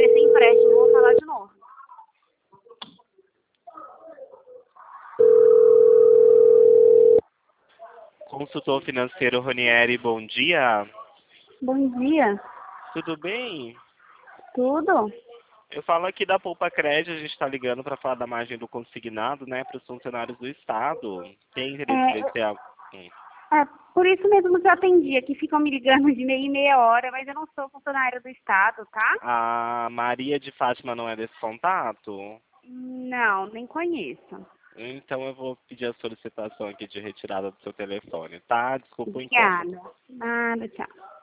oferecer empréstimo, vou falar de novo. Consultor financeiro Ronieri, bom dia. Bom dia. Tudo bem? Tudo? Eu falo aqui da Poupa Crédito, a gente está ligando para falar da margem do consignado, né, para os funcionários do Estado. Tem interesse em ver se Por isso mesmo que eu atendi, aqui ficam me ligando de meia em meia hora, mas eu não sou funcionária do Estado, tá? a Maria de Fátima não é desse contato? Não, nem conheço. Então eu vou pedir a solicitação aqui de retirada do seu telefone, tá? Desculpa o incômodo. Obrigada. Nada, tchau.